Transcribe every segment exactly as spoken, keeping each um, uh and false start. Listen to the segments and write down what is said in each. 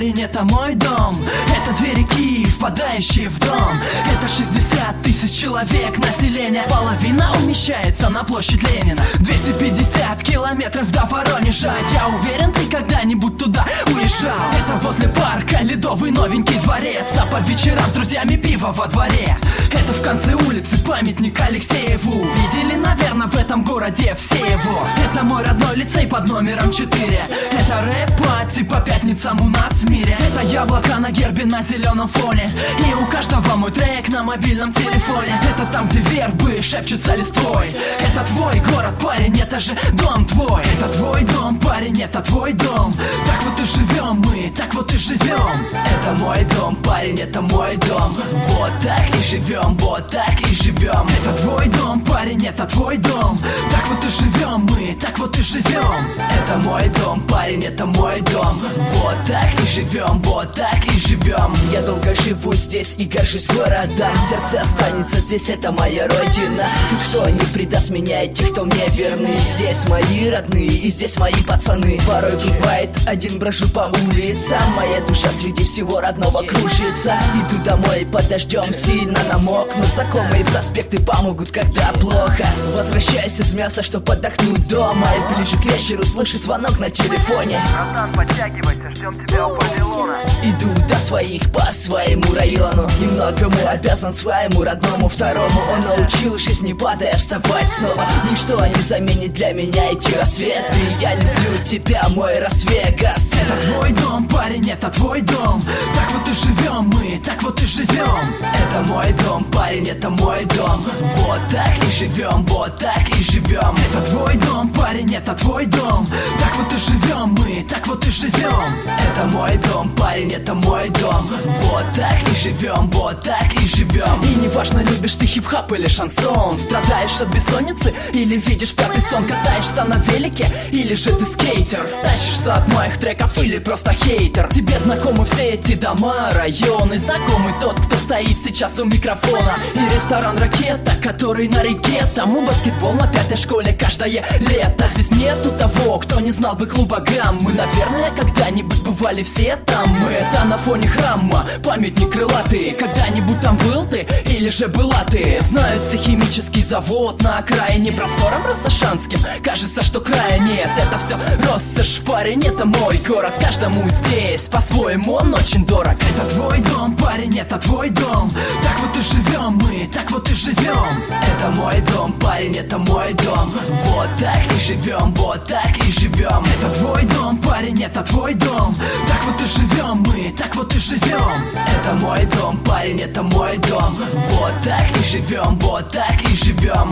парень, это мой дом. Это две реки, впадающие в Дон. Это шестьдесят тысяч человек населения. Половина умещается на площадь Ленина. Двести пятьдесят километров до Воронежа. Я уверен, ты когда-нибудь туда уезжал. Это возле парка ледовый новенький дворец. А по вечерам с друзьями пиво во дворе. Это в конце улицы памятник Алексееву. Видели, наверное, в этом городе все его. Это мой родной лицей под номером четыре. Это рэп-пати по пятницам у нас в мире. Это яблоко на гербе на зеленом фоне. И у каждого мой трек на мобильном телефоне. Это там, где вербы шепчутся листвой. Это твой город, парень, это же дом твой. Это твой дом, парень, это твой дом. Так вот и живем мы, так вот и живем. Это мой дом, парень, это мой дом. Вот так и живем, вот так и живем. Это твой дом, парень, это твой дом. Так вот и живем мы, так вот и живем. Это мой дом, парень, это мой дом. Вот так и живем, вот так и живем. Я долго живу здесь и горжусь городом. Сердце останется здесь, это моя родина. Тут кто не предаст меня и тех, кто мне верны. Здесь мои родные и здесь мои пацаны. Порой бывает, один брожу по улицам. Моя душа среди всего родного кружится. Иду домой под дождем, сильно намок. Но знакомые проспекты помогут, когда плохо. Возвращаюсь из мяса, чтоб отдохнуть дома. И ближе к вечеру слышу звонок на телефоне. Братан, подтягивайся, ждем тебя у павильона. Иду до своих по своему району. Немногому обязан своему родному второму. Он научил жизнь, не падая, вставать снова. Ничто не заменит для меня эти рассветы. Я люблю тебя, мой Лас-Вегас. Это твой дом, парень, это твой дом. Так вот и живем мы, так вот и живем. Это мой дом, парень, это мой дом. Вот так и живем, вот так и живем. Это твой дом, парень, это твой дом. Так вот и живем мы, так вот и живем. Это мой дом, парень, это мой дом. Вот так и живем, вот так и живем. И неважно, любишь ты хип-хап или шансон. Страдаешь от бессонницы или видишь пятый сон. Катаешься на велике или же ты скейтер. Тащишься от моих треков или просто хейтер. Тебе знакомы все эти дома, районы. Знакомый тот, кто стоит сейчас у микрофона. И ресторан «Ракета», который на реке. Там у баскетбол на пятой школе каждое лето. Здесь нету того, кто не знал бы клуба «Гам». Мы, наверное, когда-нибудь бывали все там. Мы это на фоне храма, памятник крылатый. Когда-нибудь там был ты или же была ты? Знают все химический завод на окраине. Простором Рассашанским кажется, что края нет. Это все Россошь, парень, это мой город. Каждому здесь по-своему он очень дорог. Это твой дом, парень, это твой дом. Так вот и живем мы, так вот и живем. Это мой дом, парень, это мой дом. Вот так и живем, вот так и живем. Это твой дом, парень, это твой дом. Так вот и живем мы, так вот и живем. Это мой дом, парень, это мой дом. Вот так и живем, вот так и живем.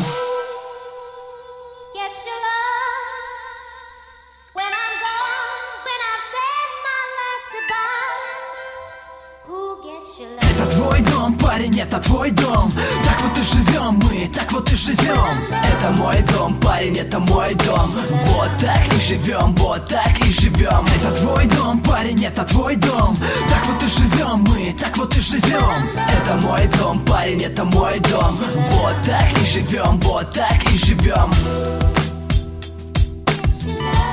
Это твой дом, парень, это твой дом. Так вот и живем мы, так вот и живем. Это мой дом, парень, это мой дом. Вот так и живем, вот так и живем. Это твой дом, парень, это твой дом. Так вот и живем мы, так вот и живем. Это мой дом, парень, это мой дом. Вот так и живем, вот так и живем.